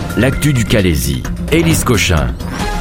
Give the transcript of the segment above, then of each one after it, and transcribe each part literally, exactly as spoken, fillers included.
l'actu du Calaisis. Élise Cochin.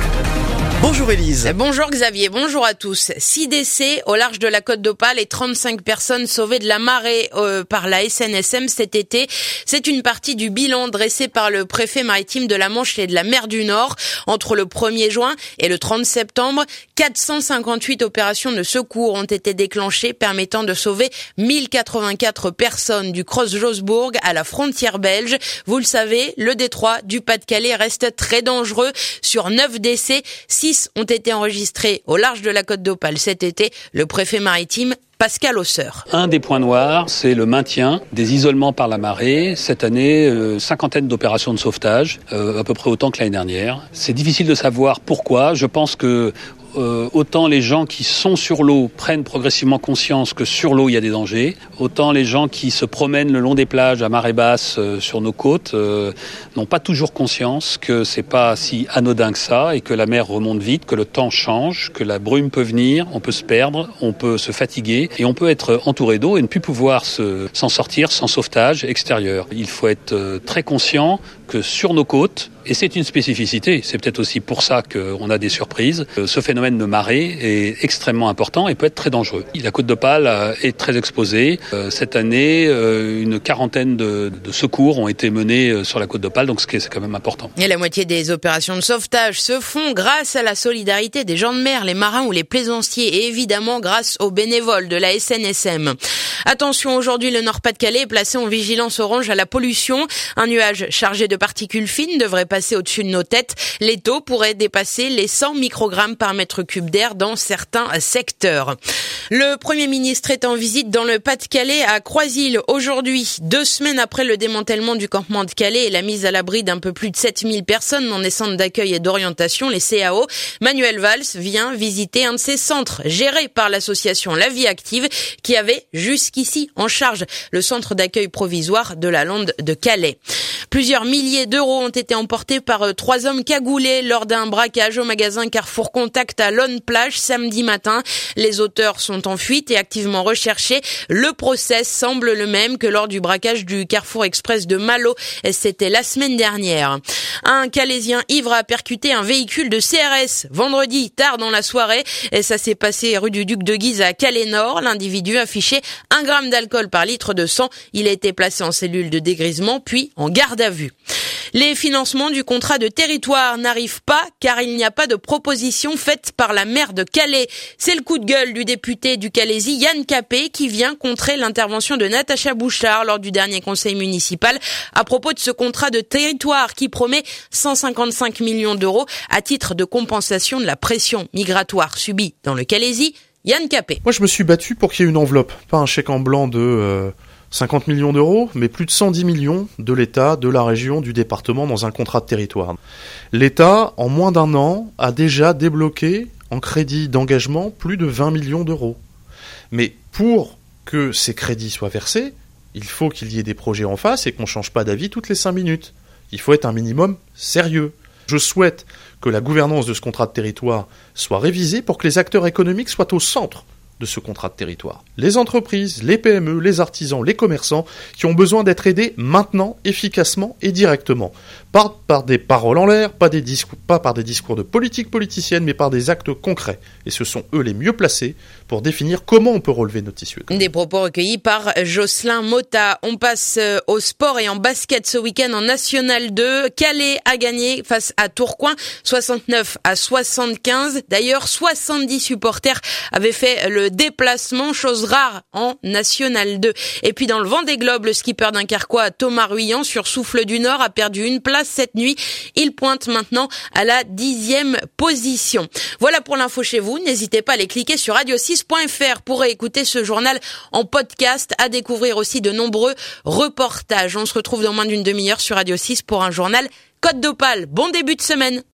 Bonjour Élise. Bonjour Xavier, bonjour à tous. Six décès au large de la Côte d'Opale et trente-cinq personnes sauvées de la marée euh, par la S N S M cet été. C'est une partie du bilan dressé par le préfet maritime de la Manche et de la mer du Nord. Entre le premier juin et le trente septembre, quatre cent cinquante-huit opérations de secours ont été déclenchées permettant de sauver mille quatre-vingt-quatre personnes du Creuse-Josbourg à la frontière belge. Vous le savez, le détroit du Pas-de-Calais reste très dangereux. Sur neuf décès, six ont été enregistrés au large de la Côte d'Opale cet été. Le préfet maritime Pascal Hausseur. Un des points noirs, c'est le maintien des isolements par la marée. Cette année, euh, cinquantaine d'opérations de sauvetage, euh, à peu près autant que l'année dernière. C'est difficile de savoir pourquoi. Je pense que Euh, autant les gens qui sont sur l'eau prennent progressivement conscience que sur l'eau il y a des dangers, autant les gens qui se promènent le long des plages à marée basse euh, sur nos côtes euh, n'ont pas toujours conscience que c'est pas si anodin que ça et que la mer remonte vite, que le temps change, que la brume peut venir, on peut se perdre, on peut se fatiguer et on peut être entouré d'eau et ne plus pouvoir se, s'en sortir sans sauvetage extérieur. Il faut être euh, très conscient que sur nos côtes, et c'est une spécificité, c'est peut-être aussi pour ça qu'on a des surprises, ce phénomène de marée est extrêmement important et peut être très dangereux. La Côte d'Opale est très exposée. Cette année, une quarantaine de, de secours ont été menés sur la Côte d'Opale, donc c'est quand même important. Et la moitié des opérations de sauvetage se font grâce à la solidarité des gens de mer, les marins ou les plaisanciers, et évidemment grâce aux bénévoles de la S N S M. Attention, aujourd'hui, le Nord-Pas-de-Calais est placé en vigilance orange à la pollution. Un nuage chargé de particules fines devrait passer au-dessus de nos têtes. Les taux pourraient dépasser les cent microgrammes par mètre cube d'air dans certains secteurs. Le Premier ministre est en visite dans le Pas-de-Calais à Croisilles aujourd'hui, deux semaines après le démantèlement du campement de Calais et la mise à l'abri d'un peu plus de sept mille personnes dans des centres d'accueil et d'orientation, les C A O. Manuel Valls vient visiter un de ces centres gérés par l'association La Vie Active qui avait jusqu'ici en charge le centre d'accueil provisoire de la Lande de Calais. Plusieurs milliers d'euros ont été emportés par trois hommes cagoulés lors d'un braquage au magasin Carrefour Contact à Lonne-Plage samedi matin. Les auteurs sont en fuite et activement recherchés. Le procès semble le même que lors du braquage du Carrefour Express de Malo. C'était la semaine dernière. Un Calaisien ivre a percuté un véhicule de C R S vendredi tard dans la soirée. Et ça s'est passé rue du Duc de Guise à Calais-Nord. L'individu affichait un gramme d'alcool par litre de sang. Il a été placé en cellule de dégrisement puis en garde à vue. Les financements du contrat de territoire n'arrivent pas car il n'y a pas de proposition faite par la maire de Calais. C'est le coup de gueule du député du Calaisis Yann Capet qui vient contrer l'intervention de Natacha Bouchard lors du dernier conseil municipal à propos de ce contrat de territoire qui promet cent cinquante-cinq millions d'euros à titre de compensation de la pression migratoire subie dans le Calaisis. Yann Capet. Moi je me suis battu pour qu'il y ait une enveloppe, pas un chèque en blanc de euh, cinquante millions d'euros, mais plus de cent dix millions de l'État, de la région, du département dans un contrat de territoire. L'État, en moins d'un an, a déjà débloqué en crédit d'engagement plus de vingt millions d'euros. Mais pour que ces crédits soient versés, il faut qu'il y ait des projets en face et qu'on ne change pas d'avis toutes les cinq minutes. Il faut être un minimum sérieux. Je souhaite que la gouvernance de ce contrat de territoire soit révisée pour que les acteurs économiques soient au centre de ce contrat de territoire. Les entreprises, les P M E, les artisans, les commerçants qui ont besoin d'être aidés maintenant, efficacement et directement. Pas par des paroles en l'air, pas, des discours, pas par des discours de politique politicienne, mais par des actes concrets. Et ce sont eux les mieux placés pour définir comment on peut relever notre tissu économique. Des propos recueillis par Jocelyn Motta. On passe au sport et en basket ce week-end en National deux. Calais a gagné face à Tourcoing, soixante-neuf à soixante-quinze. D'ailleurs, soixante-dix supporters avaient fait le déplacement, chose rare en National deux. Et puis dans le Vendée Globe, le skipper dunkerquois Thomas Ruyant sur Souffle du Nord a perdu une place cette nuit. Il pointe maintenant à la dixième position. Voilà pour l'info chez vous. N'hésitez pas à aller cliquer sur radio six point f r pour écouter ce journal en podcast, à découvrir aussi de nombreux reportages. On se retrouve dans moins d'une demi-heure sur Radio six pour un journal Côte d'Opale. Bon début de semaine.